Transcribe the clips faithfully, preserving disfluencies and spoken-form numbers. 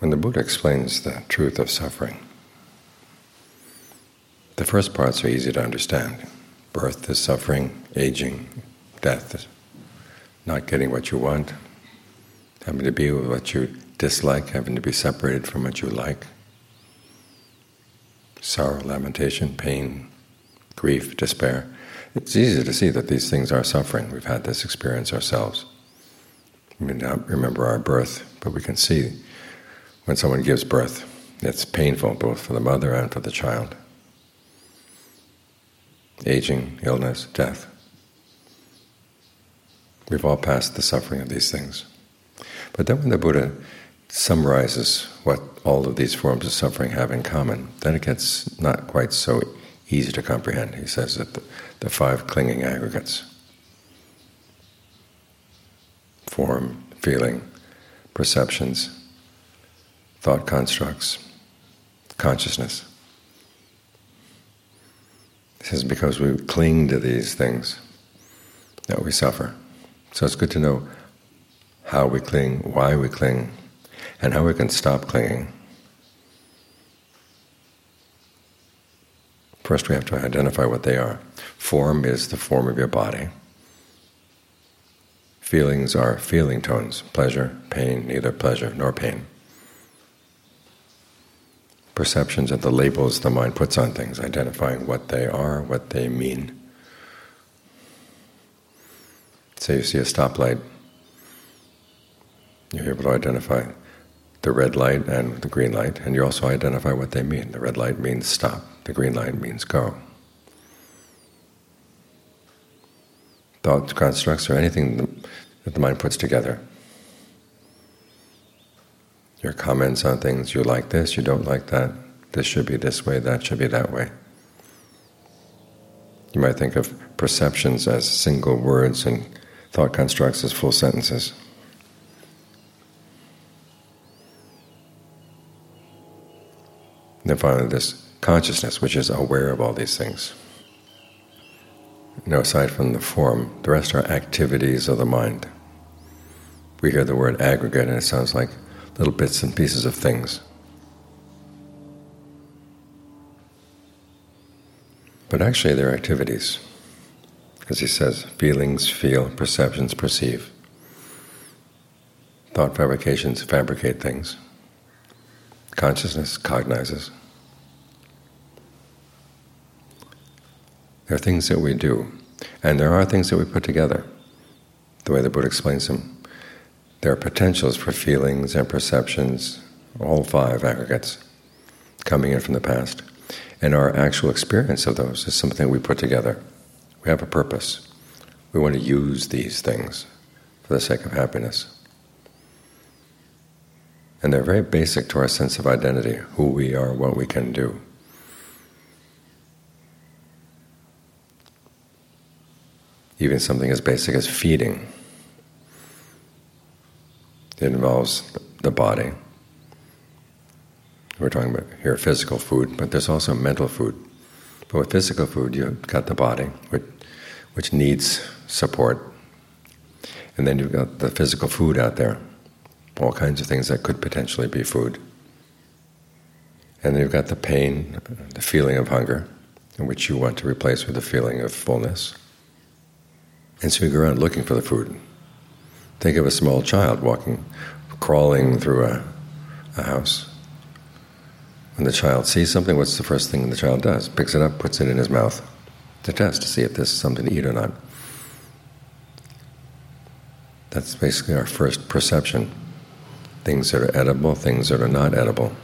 When the Buddha explains the truth of suffering, the first parts are easy to understand. Birth is suffering, aging, death is not getting what you want, having to be with what you dislike, having to be separated from what you like, sorrow, lamentation, pain, grief, despair. It's easy to see that these things are suffering. We've had this experience ourselves. We may not remember our birth, but we can see when someone gives birth, it's painful both for the mother and for the child. Aging, illness, death. We've all passed the suffering of these things. But then when the Buddha summarizes what all of these forms of suffering have in common, then it gets not quite so easy to comprehend. He says that the, the five clinging aggregates, form, feeling, perceptions, thought constructs, consciousness. He says because we cling to these things that we suffer. So it's good to know how we cling, why we cling, and how we can stop clinging. First we have to identify what they are. Form is the form of your body. Feelings are feeling tones, pleasure, pain, neither pleasure nor pain. Perceptions are the labels the mind puts on things, identifying what they are, what they mean. Say you see a stoplight, you're able to identify the red light and the green light, and you also identify what they mean. The red light means stop, the green light means go. Thought constructs are anything that the mind puts together. Your comments on things, you like this, you don't like that, this should be this way, that should be that way. You might think of perceptions as single words and thought constructs as full sentences. And then finally this consciousness, which is aware of all these things. You know, aside from the form, the rest are activities of the mind. We hear the word aggregate and it sounds like little bits and pieces of things. But actually they're activities. Because he says, feelings feel, perceptions perceive. Thought fabrications fabricate things. Consciousness cognizes. There are things that we do, and there are things that we put together. The way the Buddha explains them, there are potentials for feelings and perceptions, all five aggregates, coming in from the past. And our actual experience of those is something we put together. We have a purpose. We want to use these things for the sake of happiness. And they're very basic to our sense of identity, who we are, what we can do. Even something as basic as feeding. It involves the body. We're talking about here physical food, but there's also mental food. But with physical food, you've got the body, which, which needs support. And then you've got the physical food out there, all kinds of things that could potentially be food. And then you've got the pain, the feeling of hunger, in which you want to replace with the feeling of fullness. And so you go around looking for the food. Think of a small child walking, crawling through a, a house. When the child sees something, what's the first thing the child does? Picks it up, puts it in his mouth to test, to see if this is something to eat or not. That's basically our first perception. Things that are edible, things that are not edible.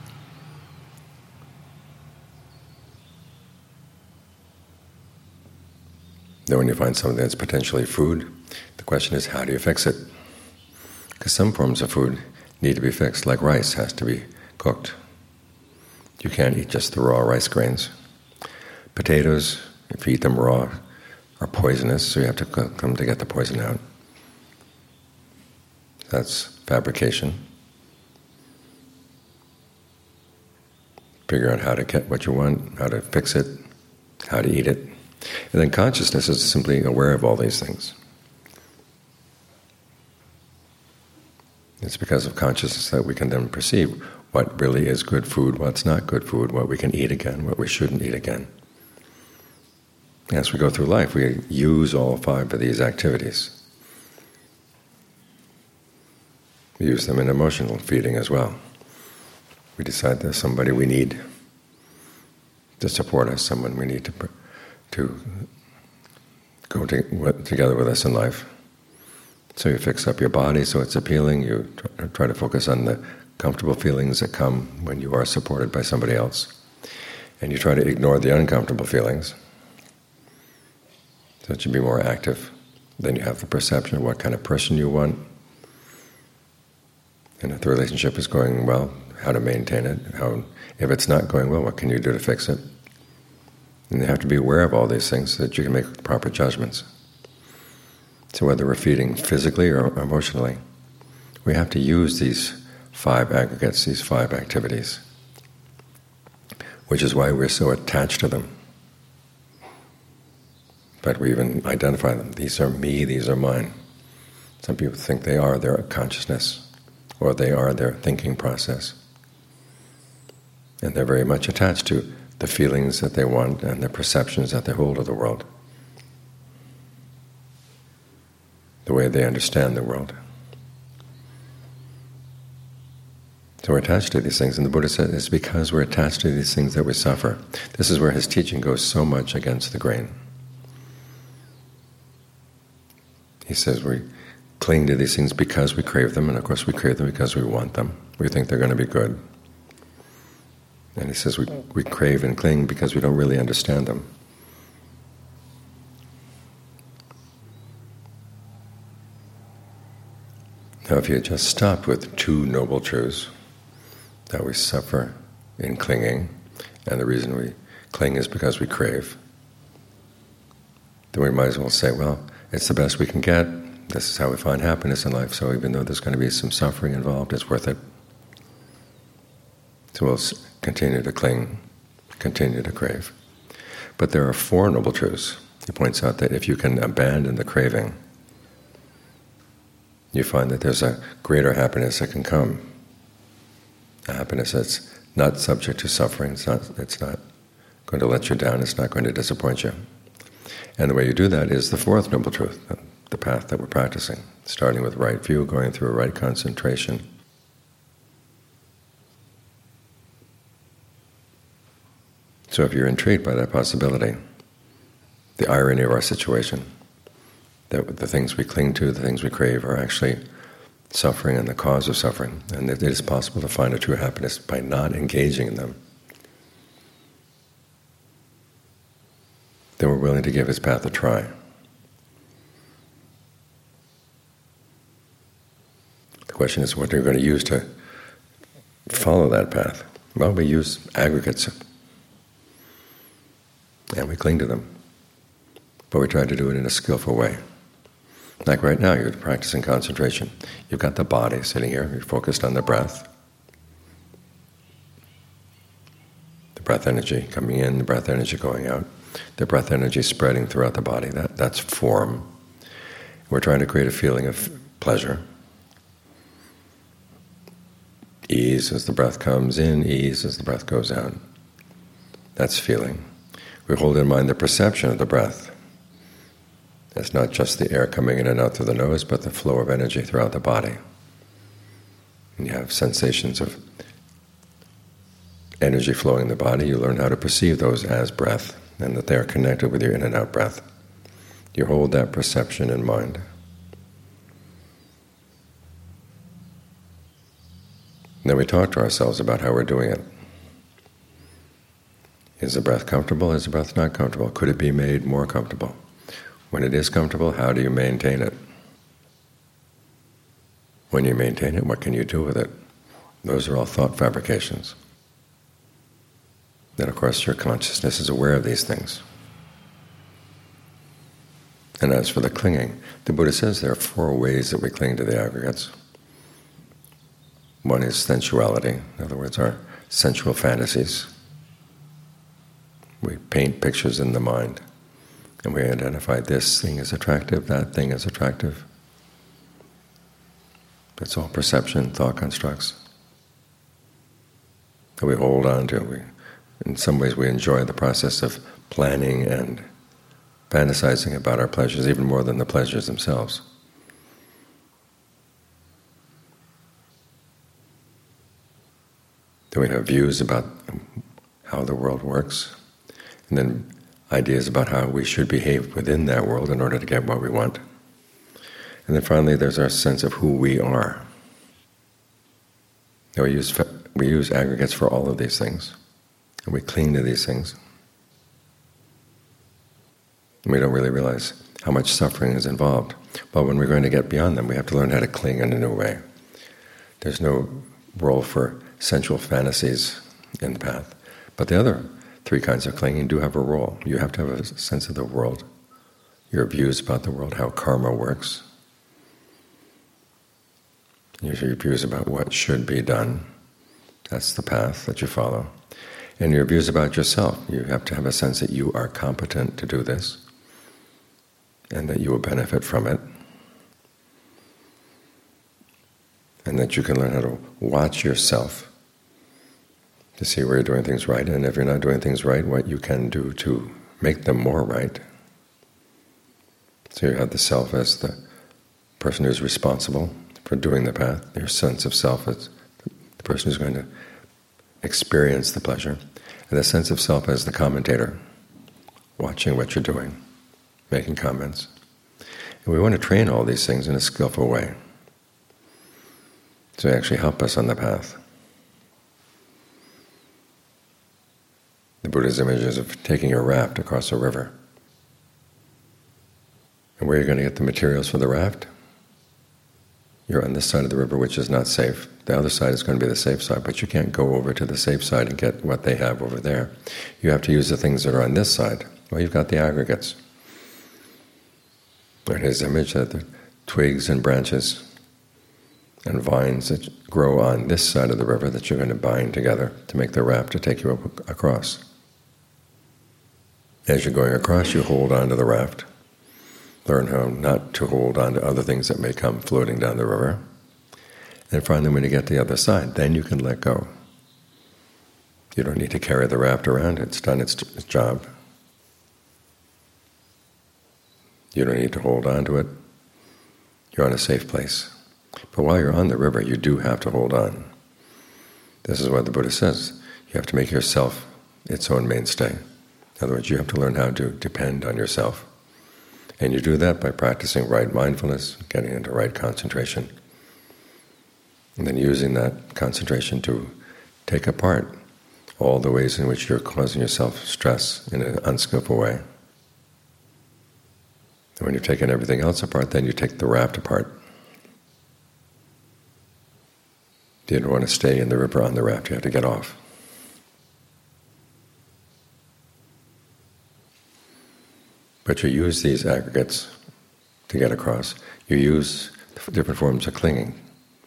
Then when you find something that's potentially food, the question is, how do you fix it? Because some forms of food need to be fixed, like rice has to be cooked. You can't eat just the raw rice grains. Potatoes, if you eat them raw, are poisonous, so you have to cook them to get the poison out. That's fabrication. Figure out how to get what you want, how to fix it, how to eat it. And then consciousness is simply aware of all these things. It's because of consciousness that we can then perceive what really is good food, what's not good food, what we can eat again, what we shouldn't eat again. As we go through life, we use all five of these activities. We use them in emotional feeding as well. We decide there's somebody we need to support us, someone we need to to go to, together with us in life. So you fix up your body so it's appealing. You try to focus on the comfortable feelings that come when you are supported by somebody else. And you try to ignore the uncomfortable feelings so that you be more active. Then you have the perception of what kind of person you want. And if the relationship is going well, how to maintain it. How, if it's not going well, what can you do to fix it? And you have to be aware of all these things so that you can make proper judgments. So whether we're feeding physically or emotionally, we have to use these five aggregates, these five activities, which is why we're so attached to them. But we even identify them. These are me, these are mine. Some people think they are their consciousness, or they are their thinking process. And they're very much attached to the feelings that they want and the perceptions that they hold of the world, the way they understand the world. So we're attached to these things, and the Buddha said it's because we're attached to these things that we suffer. This is where his teaching goes so much against the grain. He says we cling to these things because we crave them, and of course we crave them because we want them. We think they're going to be good. And he says we, we crave and cling because we don't really understand them. Now if you had just stopped with two noble truths, that we suffer in clinging, and the reason we cling is because we crave, then we might as well say, well, it's the best we can get. This is how we find happiness in life, so even though there's going to be some suffering involved, it's worth it. So we'll continue to cling, continue to crave. But there are four noble truths. He points out that if you can abandon the craving, you find that there's a greater happiness that can come. A happiness that's not subject to suffering, it's not, it's not going to let you down, it's not going to disappoint you. And the way you do that is the fourth noble truth, the path that we're practicing, starting with right view, going through a right concentration. So if you're intrigued by that possibility, the irony of our situation, that the things we cling to, the things we crave, are actually suffering and the cause of suffering, and it is possible to find a true happiness by not engaging in them, then we're willing to give his path a try. The question is, what are you going to use to follow that path? Well, we use aggregates, and we cling to them, but we try to do it in a skillful way. Like right now, you're practicing concentration. You've got the body sitting here, you're focused on the breath. The breath energy coming in, the breath energy going out. The breath energy spreading throughout the body, that, that's form. We're trying to create a feeling of pleasure. Ease as the breath comes in, ease as the breath goes out. That's feeling. We hold in mind the perception of the breath. It's not just the air coming in and out through the nose, but the flow of energy throughout the body. And you have sensations of energy flowing in the body. You learn how to perceive those as breath, and that they are connected with your in and out breath. You hold that perception in mind. Then we talk to ourselves about how we're doing it. Is the breath comfortable? Is the breath not comfortable? Could it be made more comfortable? When it is comfortable, how do you maintain it? When you maintain it, what can you do with it? Those are all thought fabrications. Then, of course, your consciousness is aware of these things. And as for the clinging, the Buddha says there are four ways that we cling to the aggregates. One is sensuality, in other words, our sensual fantasies. We paint pictures in the mind, and we identify this thing as attractive, that thing as attractive. It's all perception, thought constructs that we hold on to. We, in some ways we enjoy the process of planning and fantasizing about our pleasures even more than the pleasures themselves. Then we have views about how the world works, and then ideas about how we should behave within that world in order to get what we want. And then finally there's our sense of who we are. Now we use, we use aggregates for all of these things, and we cling to these things. And we don't really realize how much suffering is involved. But when we're going to get beyond them, we have to learn how to cling in a new way. There's no role for sensual fantasies in the path. But the other three kinds of clinging do have a role. You have to have a sense of the world, your views about the world, how karma works, your views about what should be done. That's the path that you follow. And your views about yourself. You have to have a sense that you are competent to do this and that you will benefit from it, and that you can learn how to watch yourself to see where you're doing things right, and if you're not doing things right, what you can do to make them more right. So you have the self as the person who's responsible for doing the path, your sense of self as the person who's going to experience the pleasure, and the sense of self as the commentator, watching what you're doing, making comments. And we want to train all these things in a skillful way to actually help us on the path. The Buddha's images of taking a raft across a river. And where are you going to get the materials for the raft? You're on this side of the river, which is not safe. The other side is going to be the safe side, but you can't go over to the safe side and get what they have over there. You have to use the things that are on this side. Well, you've got the aggregates. In his image, that the twigs and branches and vines that grow on this side of the river that you're going to bind together to make the raft to take you up across. As you're going across, you hold on to the raft. Learn how not to hold on to other things that may come floating down the river. And finally, when you get to the other side, then you can let go. You don't need to carry the raft around. It's done its, its job. You don't need to hold on to it. You're in a safe place. But while you're on the river, you do have to hold on. This is what the Buddha says. You have to make yourself its own mainstay. In other words, you have to learn how to depend on yourself. And you do that by practicing right mindfulness, getting into right concentration, and then using that concentration to take apart all the ways in which you're causing yourself stress in an unskillful way. And when you've taken everything else apart, then you take the raft apart. You don't want to stay in the river on the raft, you have to get off. But you use these aggregates to get across. You use different forms of clinging.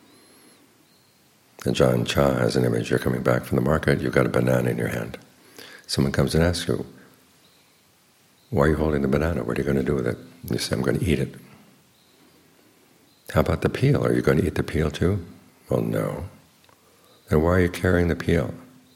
And Ajaan Chah has an image. You're coming back from the market, you've got a banana in your hand. Someone comes and asks you, why are you holding the banana? What are you going to do with it? And you say, I'm going to eat it. How about the peel? Are you going to eat the peel too? Well, no. Then why are you carrying the peel?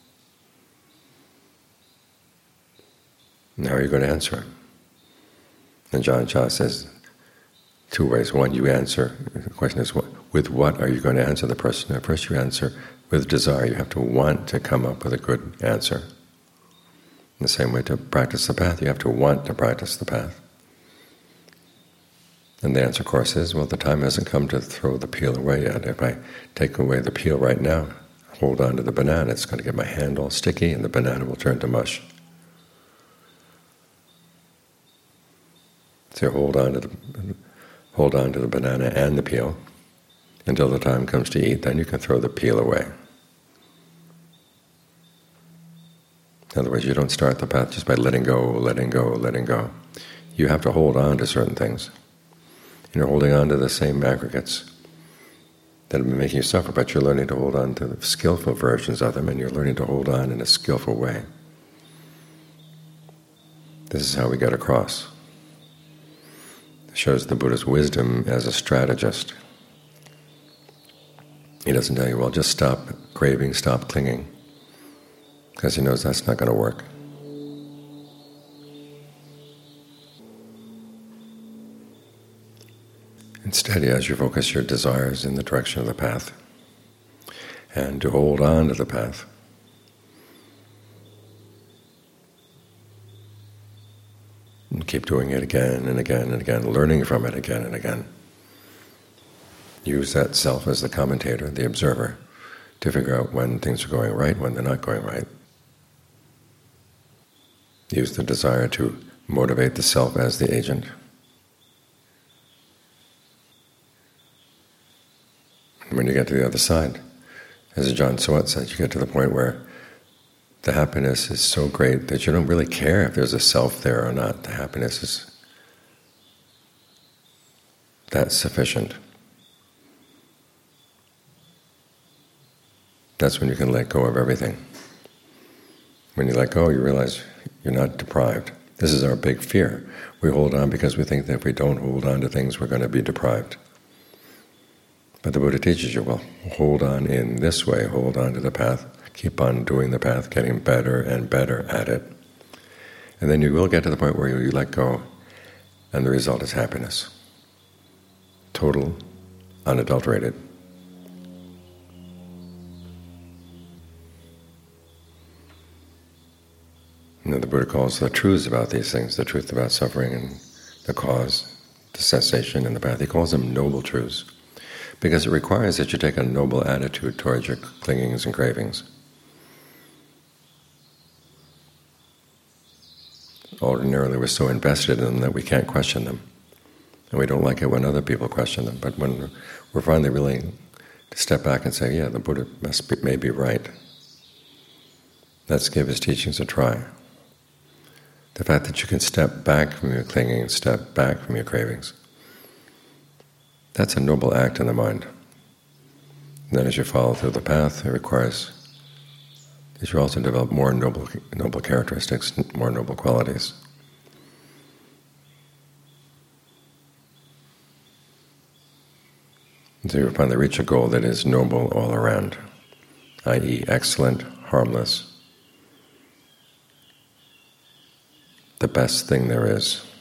And how are you going to answer it? And Ajaan Chah says two ways. One, you answer, the question is, what, with what are you going to answer the person? At first you answer with desire. You have to want to come up with a good answer. In the same way, to practice the path, you have to want to practice the path. And the answer, of course, is, well, the time hasn't come to throw the peel away yet. If I take away the peel right now, hold on to the banana, it's going to get my hand all sticky and the banana will turn to mush. So hold on to the hold on to the banana and the peel until the time comes to eat. Then you can throw the peel away. In other words, you don't start the path just by letting go, letting go, letting go. You have to hold on to certain things. You're holding on to the same aggregates that have been making you suffer, but you're learning to hold on to the skillful versions of them, and you're learning to hold on in a skillful way. This is how we get across. It shows the Buddha's wisdom as a strategist. He doesn't tell you, well, just stop craving, stop clinging, because he knows that's not going to work. Instead, as you focus your desires in the direction of the path, and to hold on to the path, and keep doing it again and again and again, learning from it again and again. Use that self as the commentator, the observer, to figure out when things are going right, when they're not going right. Use the desire to motivate the self as the agent. And when you get to the other side, as Ajaan Suwat said, you get to the point where the happiness is so great that you don't really care if there's a self there or not. The happiness is that's sufficient. That's when you can let go of everything. When you let go, you realize you're not deprived. This is our big fear. We hold on because we think that if we don't hold on to things, we're going to be deprived. But the Buddha teaches you, well, hold on in this way, hold on to the path, keep on doing the path, getting better and better at it. And then you will get to the point where you let go, and the result is happiness. Total, unadulterated. You know, the Buddha calls the truths about these things, the truth about suffering and the cause, the cessation and the path. He calls them noble truths, because it requires that you take a noble attitude towards your clingings and cravings. Ordinarily, we're so invested in them that we can't question them, and we don't like it when other people question them. But when we're finally willing to step back and say, yeah, the Buddha must be, may be right, let's give his teachings a try. The fact that you can step back from your clinging, step back from your cravings, that's a noble act in the mind. And then as you follow through the path, it requires that you also develop more noble, noble characteristics, more noble qualities. And so you finally reach a goal that is noble all around, that is excellent, harmless, the best thing there is.